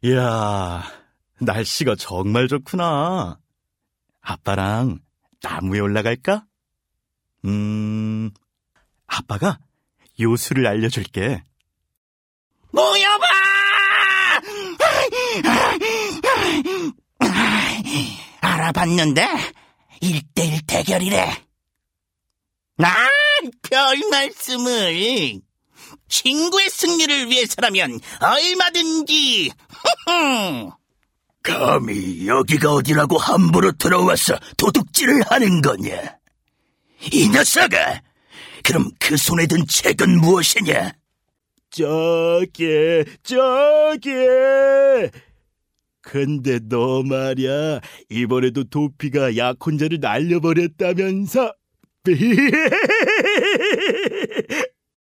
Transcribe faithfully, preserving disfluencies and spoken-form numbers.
이야, 날씨가 정말 좋구나. 아빠랑 나무에 올라갈까? 음, 아빠가 요술을 알려줄게. 모여봐! 알아봤는데 일대일 대결이래. 아, 별 말씀을. 친구의 승리를 위해서라면 얼마든지. 감히 여기가 어디라고 함부로 들어와서 도둑질을 하는 거냐? 이 녀석아, 그럼 그 손에 든 책은 무엇이냐? 저기, 저기. 근데 너 말이야, 이번에도 도피가 약혼자를 날려버렸다면서?